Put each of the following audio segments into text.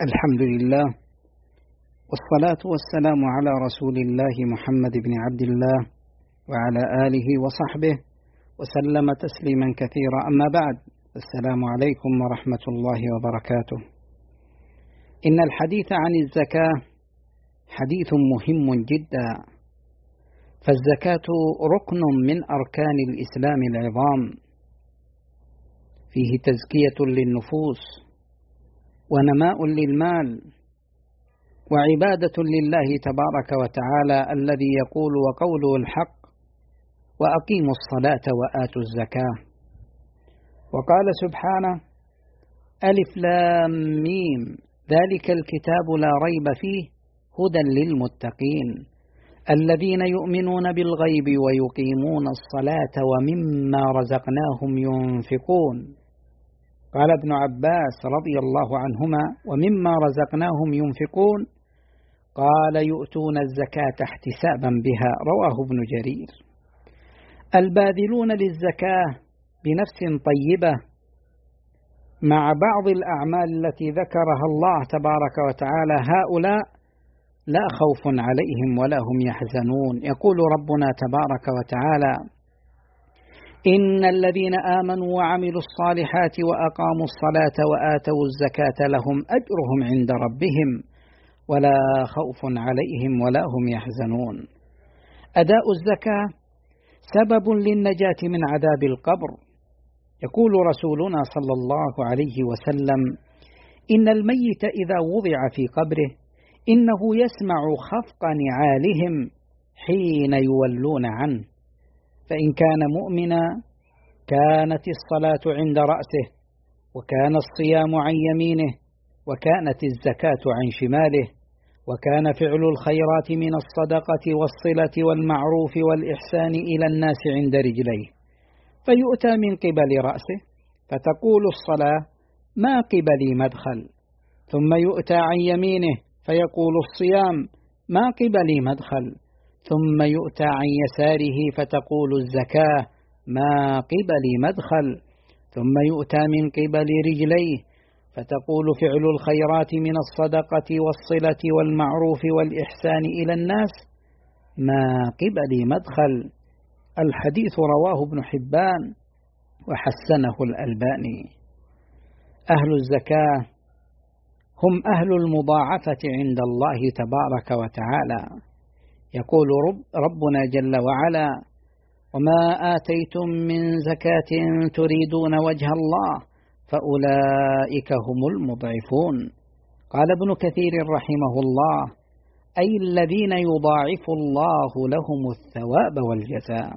الحمد لله، والصلاة والسلام على رسول الله محمد بن عبد الله وعلى آله وصحبه وسلم تسليما كثيرا. أما بعد، السلام عليكم ورحمة الله وبركاته. إن الحديث عن الزكاة حديث مهم جدا، فالزكاة ركن من أركان الإسلام العظام، فيه تزكية للنفوس ونماء للمال وعبادة لله تبارك وتعالى الذي يقول وقوله الحق: وأقيموا الصلاة وآتوا الزكاة. وقال سبحانه: ألف لام ميم ذلك الكتاب لا ريب فيه هدى للمتقين الذين يؤمنون بالغيب ويقيمون الصلاة ومما رزقناهم ينفقون. قال ابن عباس رضي الله عنهما: ومما رزقناهم ينفقون، قال يؤتون الزكاة احتسابا بها. رواه ابن جرير. الباذلون للزكاة بنفس طيبة مع بعض الأعمال التي ذكرها الله تبارك وتعالى، هؤلاء لا خوف عليهم ولا هم يحزنون. يقول ربنا تبارك وتعالى: إن الذين آمنوا وعملوا الصالحات وأقاموا الصلاة وآتوا الزكاة لهم أجرهم عند ربهم ولا خوف عليهم ولا هم يحزنون. أداء الزكاة سبب للنجاة من عذاب القبر. يقول رسولنا صلى الله عليه وسلم: إن الميت إذا وضع في قبره إنه يسمع خفق نعالهم حين يولون عنه، فإن كان مؤمنا كانت الصلاة عند رأسه، وكان الصيام عن يمينه، وكانت الزكاة عن شماله، وكان فعل الخيرات من الصدقة والصلة والمعروف والإحسان إلى الناس عند رجليه، فيؤتى من قبل رأسه فتقول الصلاة: ما قبلي مدخل، ثم يؤتى عن يمينه فيقول الصيام: ما قبلي مدخل، ثم يؤتى عن يساره فتقول الزكاة: ما قبلي مدخل، ثم يؤتى من قبل رجليه فتقول فعل الخيرات من الصدقة والصلة والمعروف والإحسان إلى الناس: ما قبلي مدخل. الحديث رواه ابن حبان وحسنه الألباني. أهل الزكاة هم أهل المضاعفة عند الله تبارك وتعالى. يقول ربنا جل وعلا: وما آتيتم من زكاة تريدون وجه الله فأولئك هم المضعفون. قال ابن كثير رحمه الله: أي الذين يضاعف الله لهم الثواب والجزاء.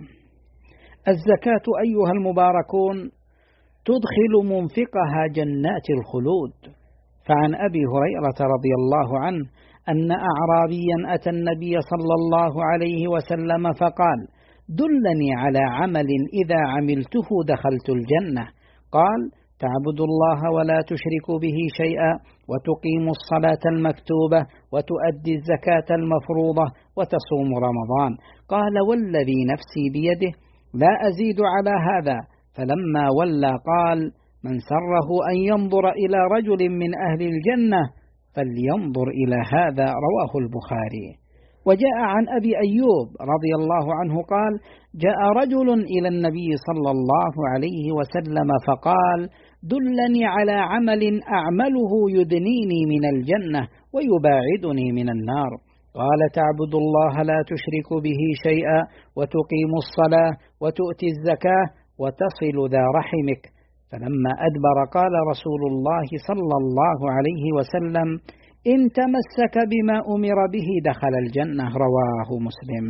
الزكاة أيها المباركون تدخل منفقها جنات الخلود. فعن أبي هريرة رضي الله عنه أن أعرابيا أتى النبي صلى الله عليه وسلم فقال: دلني على عمل إذا عملته دخلت الجنة. قال: تعبد الله ولا تشرك به شيئا، وتقيم الصلاة المكتوبة، وتؤدي الزكاة المفروضة، وتصوم رمضان. قال: والذي نفسي بيده لا أزيد على هذا. فلما ولى قال: من سره أن ينظر إلى رجل من أهل الجنة فلينظر إلى هذا. رواه البخاري. وجاء عن أبي أيوب رضي الله عنه قال: جاء رجل إلى النبي صلى الله عليه وسلم فقال: دلني على عمل أعمله يدنيني من الجنة ويباعدني من النار. قال: تعبد الله لا تشرك به شيئا، وتقيم الصلاة، وتؤتي الزكاة، وتصل ذا رحمك. فلما أدبر قال رسول الله صلى الله عليه وسلم: إن تمسك بما أمر به دخل الجنة. رواه مسلم.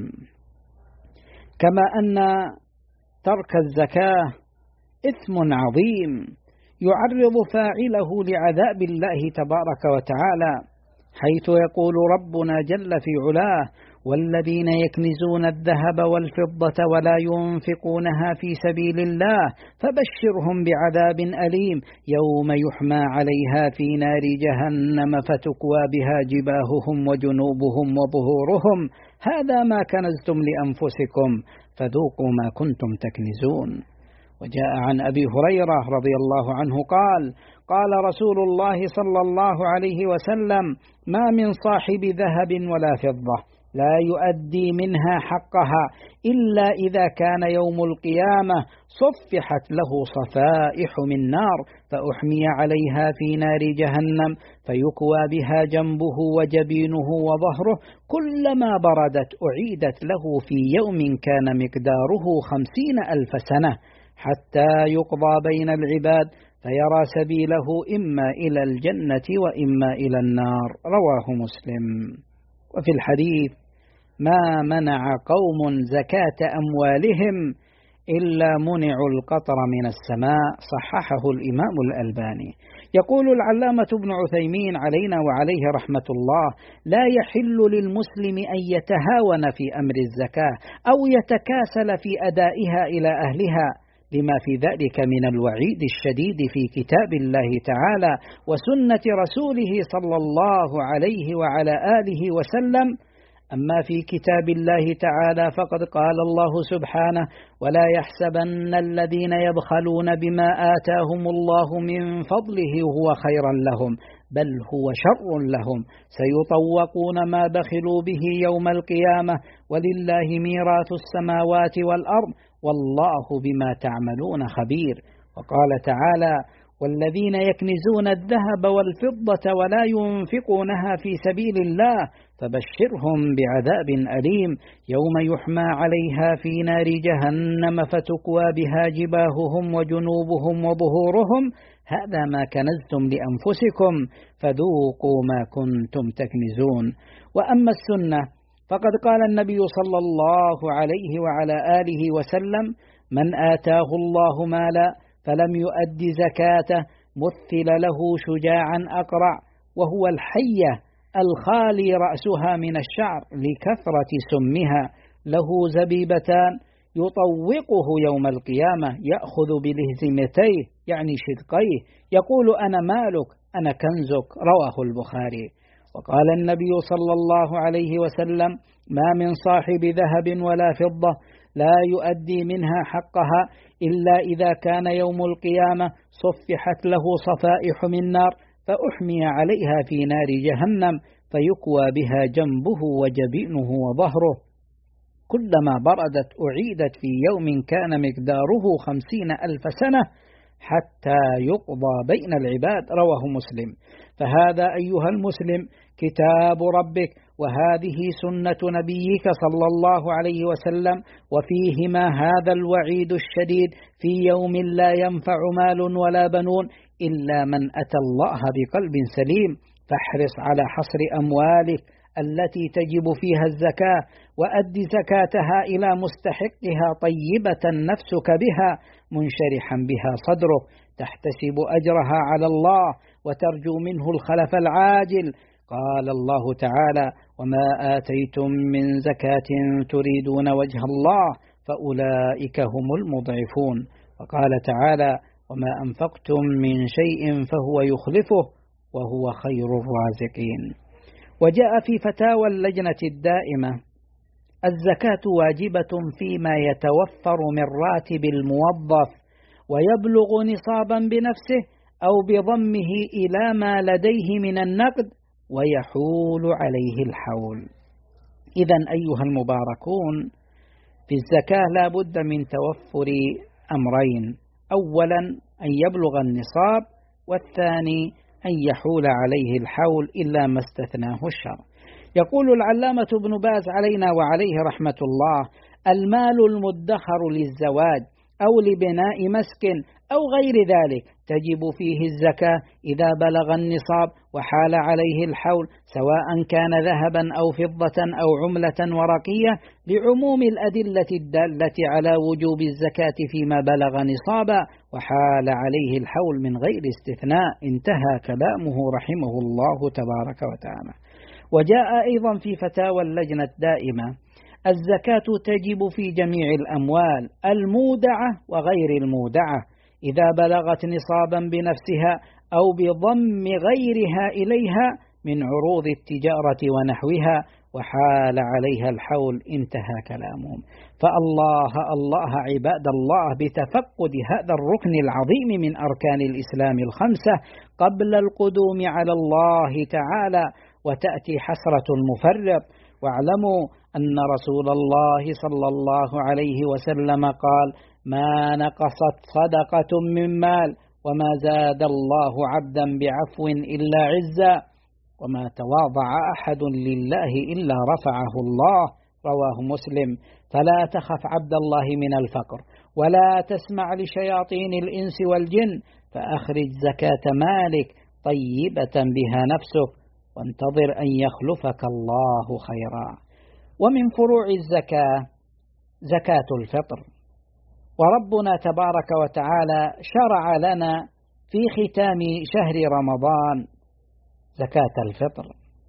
كما أن ترك الزكاة إثم عظيم يعرض فاعله لعذاب الله تبارك وتعالى، حيث يقول ربنا جل في علاه: والذين يكنزون الذهب والفضة ولا ينفقونها في سبيل الله فبشرهم بعذاب أليم يوم يحمى عليها في نار جهنم فتكوى بها جباههم وجنوبهم وظهورهم هذا ما كنزتم لأنفسكم فذوقوا ما كنتم تكنزون. وجاء عن أبي هريرة رضي الله عنه قال: قال رسول الله صلى الله عليه وسلم: ما من صاحب ذهب ولا فضة لا يؤدي منها حقها إلا إذا كان يوم القيامة صفحت له صفائح من نار فأحمي عليها في نار جهنم فيكوى بها جنبه وجبينه وظهره، كلما بردت أعيدت له في يوم كان مقداره 50,000 سنة حتى يقضى بين العباد فيرى سبيله إما إلى الجنة وإما إلى النار. رواه مسلم. وفي الحديث: ما منع قوم زكاة أموالهم إلا منعوا القطر من السماء. صححه الإمام الألباني. يقول العلامة ابن عثيمين علينا وعليه رحمة الله: لا يحل للمسلم أن يتهاون في أمر الزكاة أو يتكاسل في أدائها إلى أهلها، لما في ذلك من الوعيد الشديد في كتاب الله تعالى وسنة رسوله صلى الله عليه وعلى آله وسلم. أما في كتاب الله تعالى فقد قال الله سبحانه: ولا يحسبن الذين يبخلون بما آتاهم الله من فضله هو خيرا لهم بل هو شر لهم سيطوقون ما بخلوا به يوم القيامة ولله ميراث السماوات والأرض والله بما تعملون خبير. وقال تعالى: والذين يكنزون الذهب والفضة ولا ينفقونها في سبيل الله فبشرهم بعذاب أليم يوم يحمى عليها في نار جهنم فتكوى بها جباههم وجنوبهم وظهورهم هذا ما كنزتم لأنفسكم فذوقوا ما كنتم تكنزون. وأما السنة فقد قال النبي صلى الله عليه وعلى آله وسلم: من آتاه الله مالا فلم يؤد زكاته مثل له شجاعا أقرع وهو الحية الخالي رأسها من الشعر لكثرة سمها له زبيبتان يطوقه يوم القيامة يأخذ بلهزمتيه يعني شدقيه يقول: أنا مالك أنا كنزك. رواه البخاري. وقال النبي صلى الله عليه وسلم: ما من صاحب ذهب ولا فضة لا يؤدي منها حقها إلا إذا كان يوم القيامة صفحت له صفائح من نار فأحمي عليها في نار جهنم فيكوى بها جنبه وجبينه وظهره، كلما بردت أعيدت في يوم كان مقداره 50,000 سنة حتى يقضى بين العباد. رواه مسلم. فهذا أيها المسلم كتاب ربك وهذه سنة نبيك صلى الله عليه وسلم، وفيهما هذا الوعيد الشديد في يوم لا ينفع مال ولا بنون إلا من أتى الله بقلب سليم. فاحرص على حصر أموالك التي تجب فيها الزكاة وأد زكاتها إلى مستحقها طيبة نفسك بها منشرحا بها صدرك تحتسب أجرها على الله وترجو منه الخلف العاجل. قال الله تعالى: وما آتيتم من زكاة تريدون وجه الله فأولئك هم المضعفون. وقال تعالى: وما أنفقتم من شيء فهو يخلفه وهو خير الرازقين. وجاء في فتاوى اللجنة الدائمة: الزكاة واجبة فيما يتوفر من راتب الموظف ويبلغ نصابا بنفسه أو بضمه إلى ما لديه من النقد ويحول عليه الحول. إذن أيها المباركون، في الزكاة لا بد من توفر أمرين: أولا أن يبلغ النصاب، والثاني أن يحول عليه الحول إلا ما استثناه الشرع. يقول العلامة ابن باز علينا وعليه رحمة الله: المال المدخر للزواج أو لبناء مسكن أو غير ذلك تجب فيه الزكاة إذا بلغ النصاب وحال عليه الحول، سواء كان ذهبا أو فضة أو عملة ورقية، لعموم الأدلة الدالة على وجوب الزكاة فيما بلغ نصابا وحال عليه الحول من غير استثناء. انتهى كلامه رحمه الله تبارك وتعالى. وجاء أيضا في فتاوى اللجنة الدائمة: الزكاة تجب في جميع الأموال المودعة وغير المودعة إذا بلغت نصابا بنفسها أو بضم غيرها إليها من عروض التجارة ونحوها، وحال عليها الحول انتهى كلامهم. فالله عباد الله بتفقد هذا الركن العظيم من أركان الإسلام الخمسة قبل القدوم على الله تعالى، وتأتي حسرة المفرط. واعلموا أن رسول الله صلى الله عليه وسلم قال: ما نقصت صدقة من مال وما زاد الله عبدا بعفو إلا عزا، وما تواضع أحد لله إلا رفعه الله، رواه مسلم. فلا تخف عبد الله من الفقر، ولا تسمع لشياطين الإنس والجن، فأخرج زكاة مالك طيبة بها نفسك، وانتظر أن يخلفك الله خيرا. ومن فروع الزكاة زكاة الفطر، وربنا تبارك وتعالى شرع لنا في ختام شهر رمضان زكاة الفطر،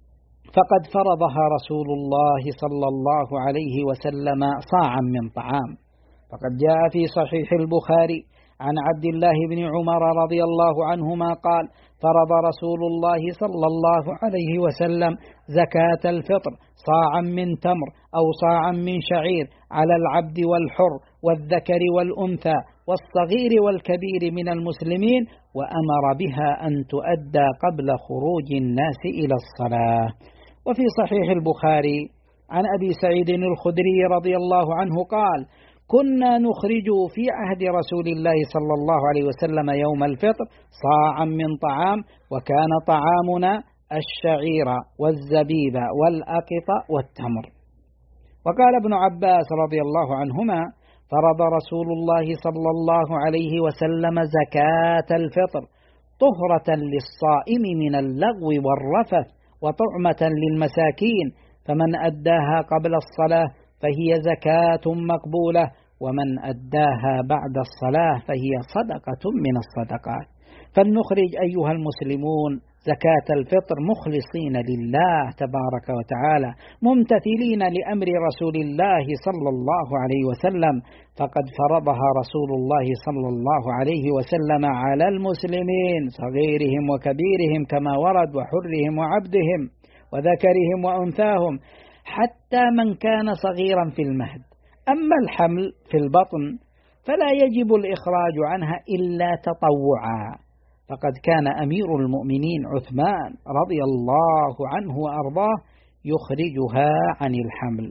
فقد فرضها رسول الله صلى الله عليه وسلم صاعا من طعام. فقد جاء في صحيح البخاري عن عبد الله بن عمر رضي الله عنهما قال: فرض رسول الله صلى الله عليه وسلم زكاة الفطر صاعا من تمر أو صاعا من شعير على العبد والحر والذكر والأنثى والصغير والكبير من المسلمين، وأمر بها أن تؤدى قبل خروج الناس إلى الصلاة. وفي صحيح البخاري عن أبي سعيد الخدري رضي الله عنه قال: كنا نخرج في عهد رسول الله صلى الله عليه وسلم يوم الفطر صاعا من طعام، وكان طعامنا الشعير والزبيب والأقط والتمر. وقال ابن عباس رضي الله عنهما: فرض رسول الله صلى الله عليه وسلم زكاة الفطر طهرة للصائم من اللغو والرفث وطعمة للمساكين، فمن أداها قبل الصلاة فهي زكاة مقبولة، ومن أداها بعد الصلاة فهي صدقة من الصدقات. فلنخرج أيها المسلمون زكاة الفطر مخلصين لله تبارك وتعالى، ممتثلين لأمر رسول الله صلى الله عليه وسلم، فقد فرضها رسول الله صلى الله عليه وسلم على المسلمين صغيرهم وكبيرهم كما ورد، وحرهم وعبدهم وذكرهم وأنثاهم، حتى من كان صغيرا في المهد. أما الحمل في البطن فلا يجب الإخراج عنها إلا تطوعا، فقد كان أمير المؤمنين عثمان رضي الله عنه وأرضاه يخرجها عن الحمل.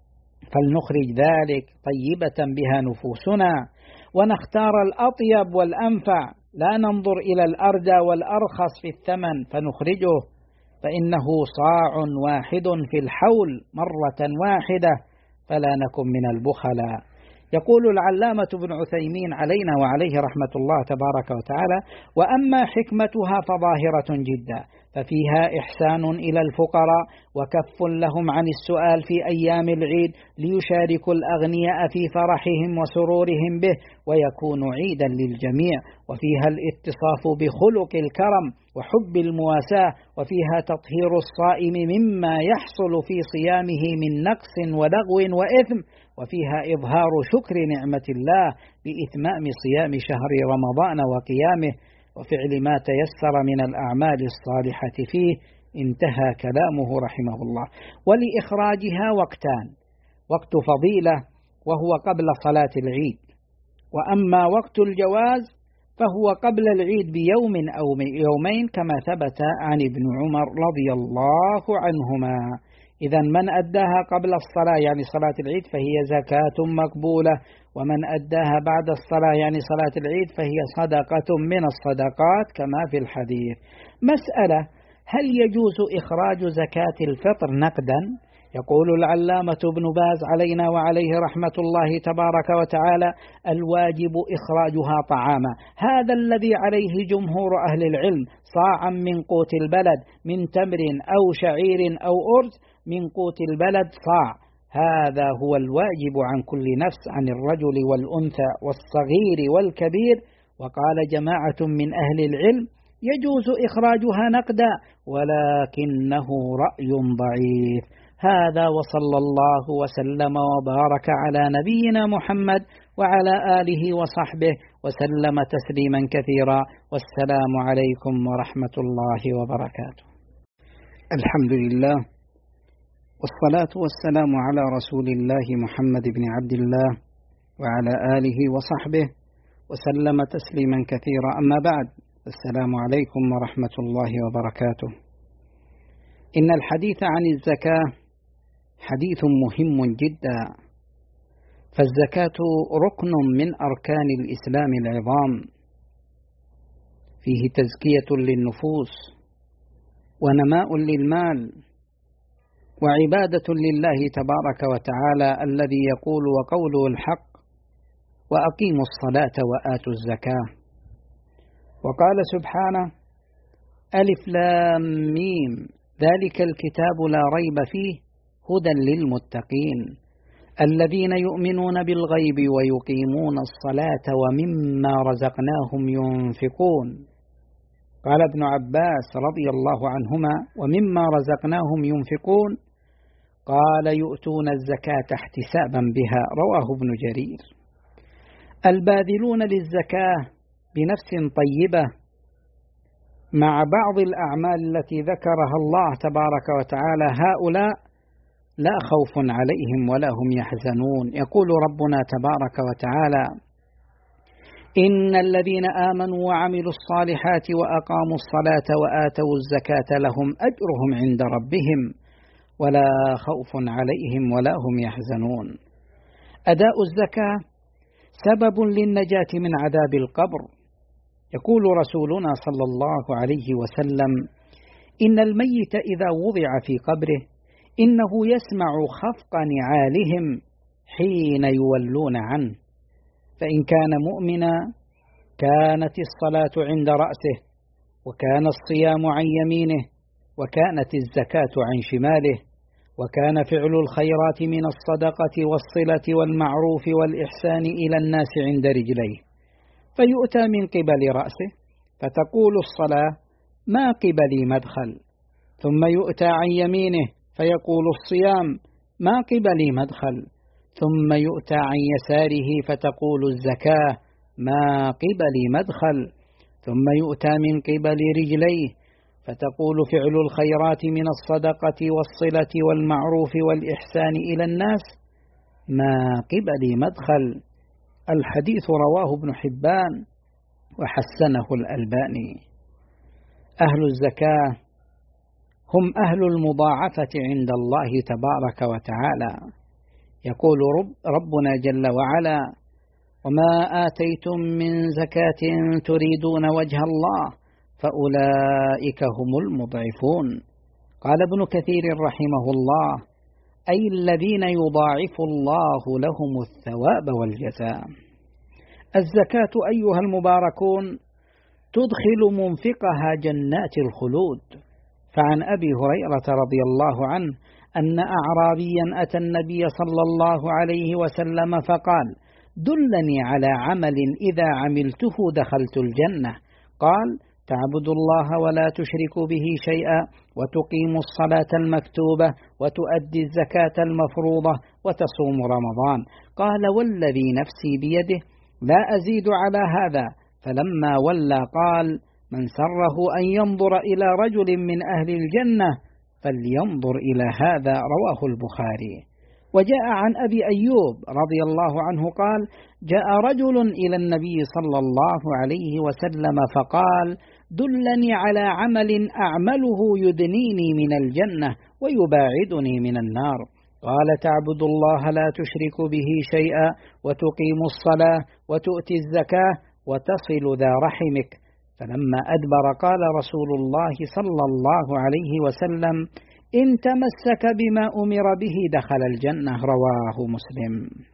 فلنخرج ذلك طيبة بها نفوسنا، ونختار الأطيب والأنفع، لا ننظر إلى الأردى والأرخص في الثمن فنخرجه، فإنه صاع واحد في الحول مرة واحدة، فلا نكن من البخلاء. يقول العلامة ابن عثيمين علينا وعليه رحمة الله تبارك وتعالى: وأما حكمتها فظاهرة جدا، ففيها إحسان إلى الفقراء وكف لهم عن السؤال في أيام العيد ليشاركوا الأغنياء في فرحهم وسرورهم به، ويكون عيدا للجميع، وفيها الاتصاف بخلق الكرم وحب المواساة، وفيها تطهير الصائم مما يحصل في صيامه من نقص ولغو وإثم، وفيها إظهار شكر نعمة الله بإتمام صيام شهر رمضان وقيامه وفعل ما تيسر من الأعمال الصالحة فيه. انتهى كلامه رحمه الله. ولإخراجها وقتان: وقت فضيلة وهو قبل صلاة العيد، وأما وقت الجواز فهو قبل العيد بيوم أو يومين كما ثبت عن ابن عمر رضي الله عنهما. إذا من أداها قبل الصلاة يعني صلاة العيد فهي زكاة مقبولة، ومن أداها بعد الصلاة يعني صلاة العيد فهي صدقة من الصدقات كما في الحديث. مسألة: هل يجوز إخراج زكاة الفطر نقدا؟ يقول العلامة ابن باز علينا وعليه رحمة الله تبارك وتعالى: الواجب إخراجها طعاما، هذا الذي عليه جمهور أهل العلم، صاعا من قوت البلد من تمر أو شعير أو أرز، من قوت البلد صاع، هذا هو الواجب عن كل نفس، عن الرجل والأنثى والصغير والكبير. وقال جماعة من أهل العلم: يجوز إخراجها نقدا، ولكنه رأي ضعيف. هذا، وصلى الله وسلم وبارك على نبينا محمد وعلى آله وصحبه وسلم تسليما كثيرا، والسلام عليكم ورحمة الله وبركاته. الحمد لله، والصلاة والسلام على رسول الله محمد بن عبد الله وعلى آله وصحبه وسلم تسليما كثيرا. أما بعد، السلام عليكم ورحمة الله وبركاته. إن الحديث عن الزكاة حديث مهم جدا، فالزكاة ركن من أركان الإسلام العظام، فيه تزكية للنفوس ونماء للمال وعبادة لله تبارك وتعالى الذي يقول وقوله الحق: وأقيموا الصلاة وآتوا الزكاة. وقال سبحانه: ألف لام ميم ذلك الكتاب لا ريب فيه هدى للمتقين الذين يؤمنون بالغيب ويقيمون الصلاة ومما رزقناهم ينفقون. قال ابن عباس رضي الله عنهما: ومما رزقناهم ينفقون، قال: يؤتون الزكاة احتسابا بها. رواه ابن جرير. الباذلون للزكاة بنفس طيبة مع بعض الأعمال التي ذكرها الله تبارك وتعالى، هؤلاء لا خوف عليهم ولا هم يحزنون. يقول ربنا تبارك وتعالى: إن الذين آمنوا وعملوا الصالحات وأقاموا الصلاة وآتوا الزكاة لهم أجرهم عند ربهم ولا خوف عليهم ولا هم يحزنون. أداء الزكاة سبب للنجاة من عذاب القبر. يقول رسولنا صلى الله عليه وسلم: إن الميت إذا وضع في قبره إنه يسمع خفق نعالهم حين يولون عنه، فإن كان مؤمنا كانت الصلاة عند رأسه، وكان الصيام عن يمينه، وكانت الزكاة عن شماله، وكان فعل الخيرات من الصدقة والصلة والمعروف والإحسان إلى الناس عند رجليه، فيؤتى من قبل رأسه فتقول الصلاة: ما قبلي مدخل، ثم يؤتى عن يمينه فيقول الصيام: ما قبلي مدخل، ثم يؤتى عن يساره فتقول الزكاة: ما قبلي مدخل، ثم يؤتى من قبل رجليه فتقول فعل الخيرات من الصدقة والصلة والمعروف والإحسان إلى الناس: ما قبلي مدخل. الحديث رواه ابن حبان وحسنه الألباني. أهل الزكاة هم أهل المضاعفة عند الله تبارك وتعالى. يقول ربنا جل وعلا: وما آتيتم من زكاة تريدون وجه الله فأولئك هم المضعفون. قال ابن كثير رحمه الله: أي الذين يضاعف الله لهم الثواب والجزاء. الزكاة أيها المباركون تدخل منفقها جنات الخلود. فعن أبي هريرة رضي الله عنه أن أعرابيا أتى النبي صلى الله عليه وسلم فقال: دلني على عمل إذا عملته دخلت الجنة. قال: تعبد الله ولا تشرك به شيئا، وتقيم الصلاة المكتوبة، وتؤدي الزكاة المفروضة، وتصوم رمضان. قال: والذي نفسي بيده لا أزيد على هذا. فلما ولى قال: من سره أن ينظر إلى رجل من أهل الجنة فلينظر إلى هذا. رواه البخاري. وجاء عن أبي أيوب رضي الله عنه قال: جاء رجل إلى النبي صلى الله عليه وسلم فقال: دلني على عمل أعمله يدنيني من الجنة ويباعدني من النار. قال: تعبد الله لا تشرك به شيئا، وتقيم الصلاة، وتؤتي الزكاة، وتصل ذا رحمك. فلما أدبر قال رسول الله صلى الله عليه وسلم: إن تمسك بما أمر به دخل الجنة. رواه مسلم.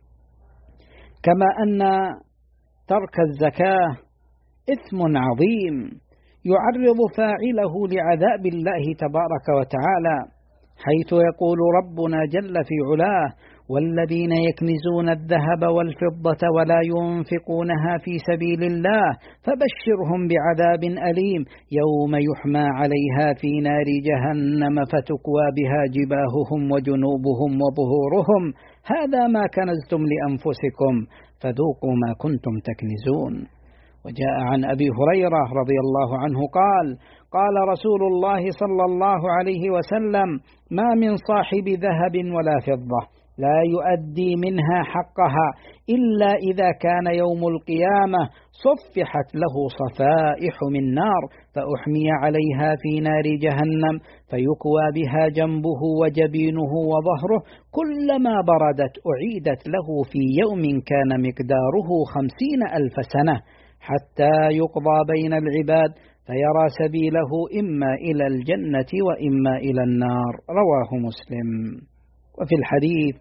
كما أن ترك الزكاة إثم عظيم يعرض فاعله لعذاب الله تبارك وتعالى، حيث يقول ربنا جل في علاه: والذين يكنزون الذهب والفضة ولا ينفقونها في سبيل الله فبشرهم بعذاب أليم يوم يحمى عليها في نار جهنم فتكوى بها جباههم وجنوبهم وظهورهم هذا ما كنزتم لأنفسكم فذوقوا ما كنتم تكنزون. وجاء عن أبي هريرة رضي الله عنه قال: قال رسول الله صلى الله عليه وسلم: ما من صاحب ذهب ولا فضة لا يؤدي منها حقها إلا إذا كان يوم القيامة صفحت له صفائح من نار فأحمي عليها في نار جهنم فيكوى بها جنبه وجبينه وظهره، كلما بردت أعيدت له في يوم كان مقداره 50,000 سنة حتى يقضى بين العباد فيرى سبيله إما إلى الجنة وإما إلى النار. رواه مسلم. وفي الحديث: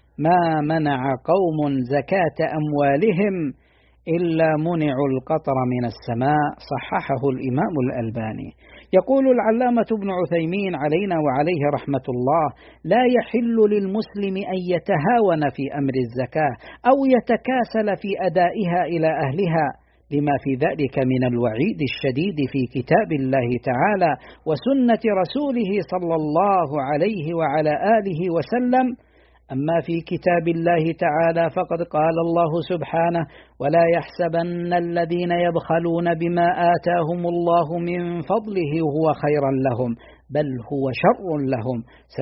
ما منع قوم زكاة أموالهم إلا منعوا القطر من السماء. صححه الإمام الألباني. يقول العلامة ابن عثيمين علينا وعليه رحمة الله: لا يحل للمسلم أن يتهاون في أمر الزكاة أو يتكاسل في أدائها إلى أهلها، لما في ذلك من الوعيد الشديد في كتاب الله تعالى وسنة رسوله صلى الله عليه وعلى آله وسلم. أما في كتاب الله تعالى فقد قال الله سبحانه: ولا يحسبن الذين يبخلون بما آتاهم الله من فضله هو خيرا لهم بل هو شر لهم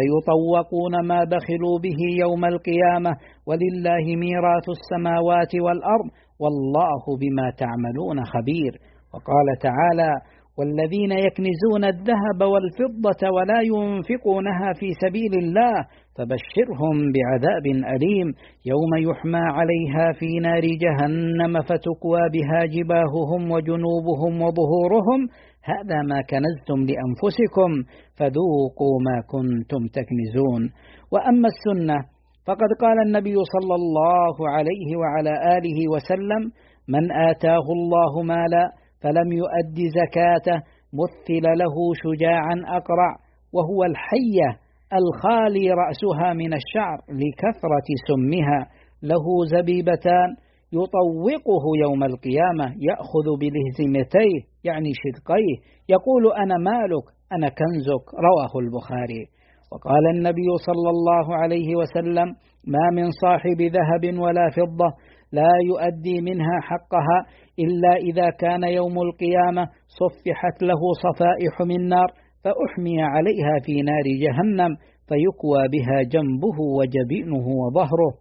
سيطوقون ما بخلوا به يوم القيامة ولله ميراث السماوات والأرض والله بما تعملون خبير. وقال تعالى: والذين يكنزون الذهب والفضة ولا ينفقونها في سبيل الله فبشرهم بعذاب أليم يوم يحمى عليها في نار جهنم فتكوى بها جباههم وجنوبهم وظهورهم هذا ما كنزتم لأنفسكم فذوقوا ما كنتم تكنزون. وأما السنة فقد قال النبي صلى الله عليه وعلى آله وسلم: من آتاه الله مالا فلم يؤد زكاته مثل له شجاعا أقرع وهو الحية الخالي رأسها من الشعر لكثرة سمها له زبيبتان يطوقه يوم القيامة يأخذ بلهزمتيه يعني شدقيه يقول: أنا مالك أنا كنزك. رواه البخاري. وقال النبي صلى الله عليه وسلم: ما من صاحب ذهب ولا فضة لا يؤدي منها حقها إلا إذا كان يوم القيامة صفحت له صفائح من نار فأحمي عليها في نار جهنم فيكوى بها جنبه وجبينه وظهره،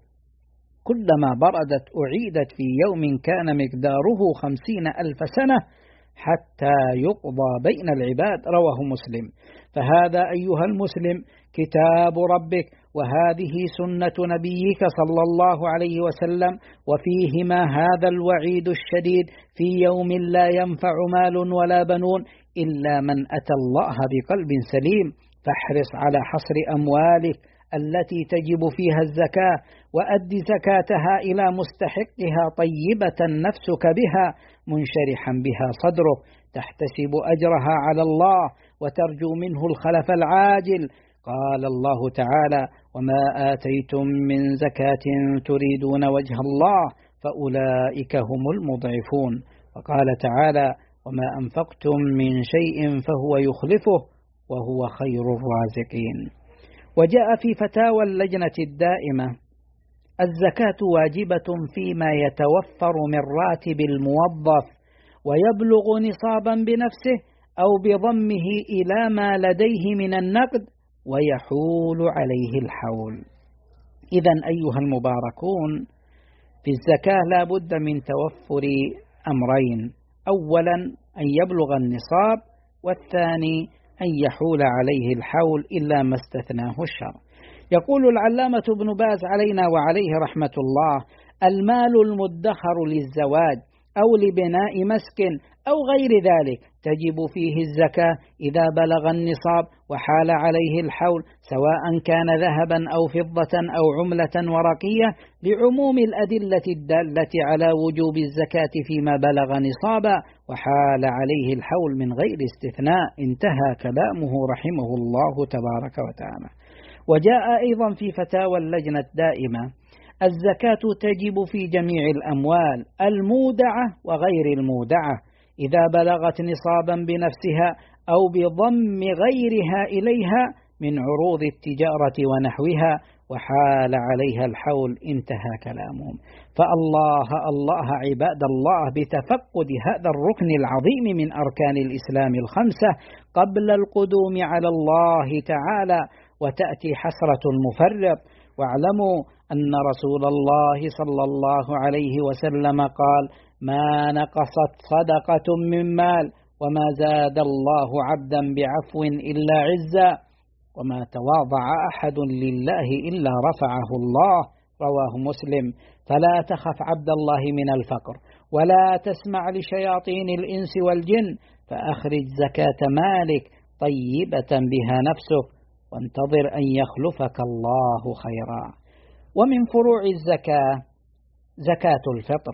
كلما بردت أعيدت في يوم كان مقداره 50,000 سنة حتى يقضى بين العباد. رواه مسلم. فهذا أيها المسلم كتاب ربك وهذه سنة نبيك صلى الله عليه وسلم، وفيهما هذا الوعيد الشديد في يوم لا ينفع مال ولا بنون إلا من أتى الله بقلب سليم. فاحرص على حصر أموالك التي تجب فيها الزكاة وأد زكاتها إلى مستحقها طيبة نفسك بها منشرحا بها صدرك تحتسب أجرها على الله وترجو منه الخلف العاجل. قال الله تعالى: وما آتيتم من زكاة تريدون وجه الله فأولئك هم المضعفون. وقال تعالى: وما أنفقتم من شيء فهو يخلفه وهو خير الرازقين. وجاء في فتاوى اللجنة الدائمة: الزكاة واجبة فيما يتوفر من راتب الموظف ويبلغ نصابا بنفسه أو بضمه إلى ما لديه من النقد ويحول عليه الحول. إذن أيها المباركون، في الزكاة لا بد من توفر أمرين: أولا أن يبلغ النصاب، والثاني أن يحول عليه الحول إلا ما استثناه الشرع. يقول العلامة ابن باز علينا وعليه رحمة الله: المال المدخر للزواج أو لبناء مسكن أو غير ذلك تجب فيه الزكاة إذا بلغ النصاب وحال عليه الحول، سواء كان ذهبا أو فضة أو عملة ورقية، لعموم الأدلة الدالة على وجوب الزكاة فيما بلغ نصابا وحال عليه الحول من غير استثناء. انتهى كلامه رحمه الله تبارك وتعالى. وجاء أيضا في فتاوى اللجنة الدائمة: الزكاة تجب في جميع الأموال المودعة وغير المودعة إذا بلغت نصابا بنفسها أو بضم غيرها إليها من عروض التجارة ونحوها، وحال عليها الحول انتهى كلامهم. فالله عباد الله بتفقد هذا الركن العظيم من أركان الإسلام الخمسة قبل القدوم على الله تعالى، وتأتي حسرة المفرط. واعلموا أن رسول الله صلى الله عليه وسلم قال: ما نقصت صدقة من مال وما زاد الله عبدا بعفو إلا عزا، وما تواضع أحد لله إلا رفعه الله، رواه مسلم. فلا تخف عبد الله من الفقر، ولا تسمع لشياطين الإنس والجن، فأخرج زكاة مالك طيبة بها نفسك، وانتظر أن يخلفك الله خيرا. ومن فروع الزكاة زكاة الفطر،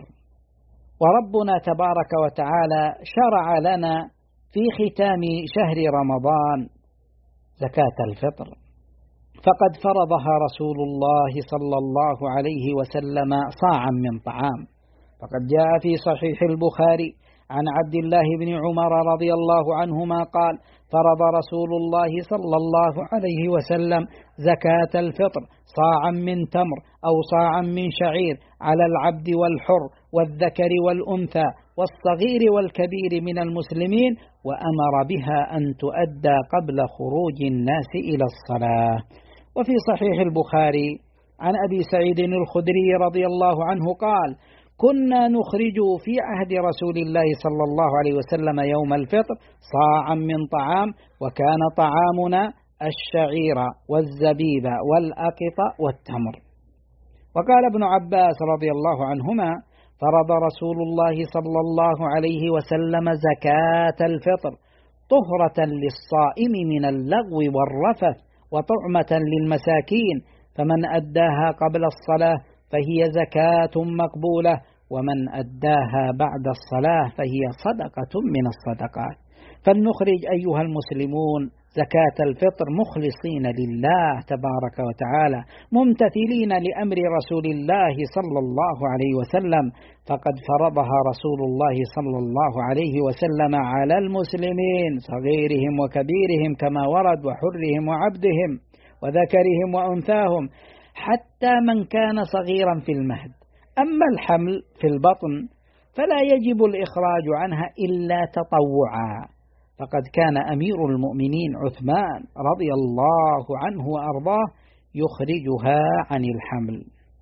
وربنا تبارك وتعالى شرع لنا في ختام شهر رمضان زكاة الفطر، فقد فرضها رسول الله صلى الله عليه وسلم صاعا من طعام. فقد جاء في صحيح البخاري عن عبد الله بن عمر رضي الله عنهما قال: فرض رسول الله صلى الله عليه وسلم زكاة الفطر صاعا من تمر أو صاعا من شعير على العبد والحر والذكر والأنثى والصغير والكبير من المسلمين، وأمر بها أن تؤدى قبل خروج الناس إلى الصلاة. وفي صحيح البخاري عن أبي سعيد الخدري رضي الله عنه قال: كنا نخرج في عهد رسول الله صلى الله عليه وسلم يوم الفطر صاعا من طعام، وكان طعامنا الشعير والزبيب والأقط والتمر. وقال ابن عباس رضي الله عنهما: فرض رسول الله صلى الله عليه وسلم زكاة الفطر طهرة للصائم من اللغو والرفث وطعمة للمساكين، فمن أداها قبل الصلاة فهي زكاة مقبولة، ومن أداها بعد الصلاة فهي صدقة من الصدقات. فلنخرج أيها المسلمون زكاة الفطر مخلصين لله تبارك وتعالى، ممتثلين لأمر رسول الله صلى الله عليه وسلم، فقد فرضها رسول الله صلى الله عليه وسلم على المسلمين صغيرهم وكبيرهم كما ورد، وحرهم وعبدهم وذكرهم وأنثاهم، حتى من كان صغيرا في المهد. أما الحمل في البطن فلا يجب الإخراج عنها إلا تطوعا، فقد كان أمير المؤمنين عثمان رضي الله عنه وأرضاه يخرجها عن الحمل.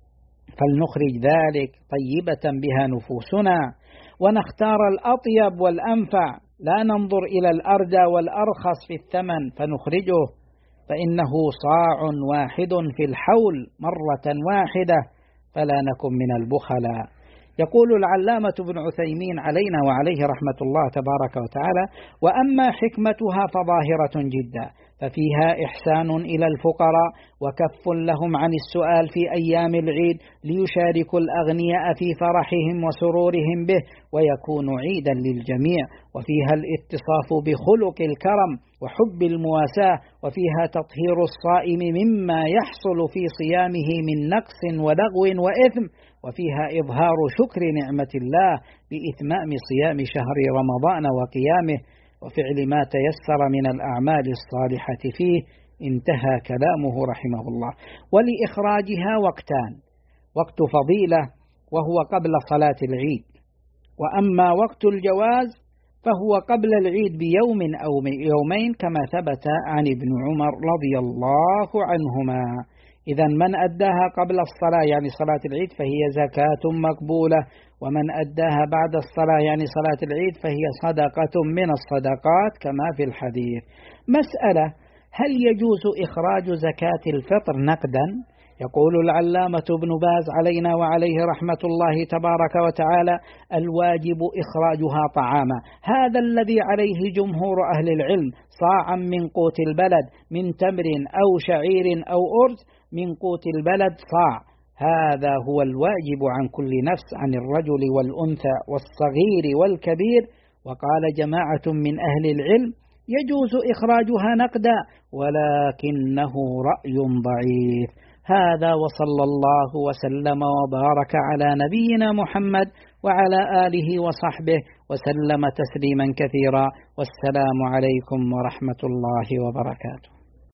فلنخرج ذلك طيبة بها نفوسنا، ونختار الأطيب والأنفع، لا ننظر إلى الأردى والأرخص في الثمن فنخرجه، فإنه صاع واحد في الحول مرة واحدة، فلا نكن من البخلاء. يقول العلامة ابن عثيمين علينا وعليه رحمة الله تبارك وتعالى: وأما حكمتها فظاهرة جدا، ففيها إحسان إلى الفقراء وكف لهم عن السؤال في أيام العيد ليشاركوا الأغنياء في فرحهم وسرورهم به، ويكون عيدا للجميع. وفيها الاتصاف بخلق الكرم وحب المواساة، وفيها تطهير الصائم مما يحصل في صيامه من نقص ولغو وإثم، وفيها إظهار شكر نعمة الله بإتمام صيام شهر رمضان وقيامه وفعل ما تيسر من الأعمال الصالحة فيه. انتهى كلامه رحمه الله. ولإخراجها وقتان: وقت فضيلة وهو قبل صلاة العيد، وأما وقت الجواز فهو قبل العيد بيوم أو يومين كما ثبت عن ابن عمر رضي الله عنهما. إذا من أداها قبل الصلاة يعني صلاة العيد فهي زكاة مقبولة، ومن أداها بعد الصلاة يعني صلاة العيد فهي صدقة من الصدقات كما في الحديث. مسألة: هل يجوز إخراج زكاة الفطر نقدا؟ يقول العلامة ابن باز علينا وعليه رحمة الله تبارك وتعالى: الواجب إخراجها طعاما، هذا الذي عليه جمهور أهل العلم، صاعا من قوت البلد من تمر أو شعير أو أرز، من قوت البلد صاع، هذا هو الواجب عن كل نفس، عن الرجل والأنثى والصغير والكبير. وقال جماعة من أهل العلم: يجوز إخراجها نقدا، ولكنه رأي ضعيف. هذا، وصلى الله وسلم وبارك على نبينا محمد وعلى آله وصحبه وسلم تسليما كثيرا، والسلام عليكم ورحمة الله وبركاته.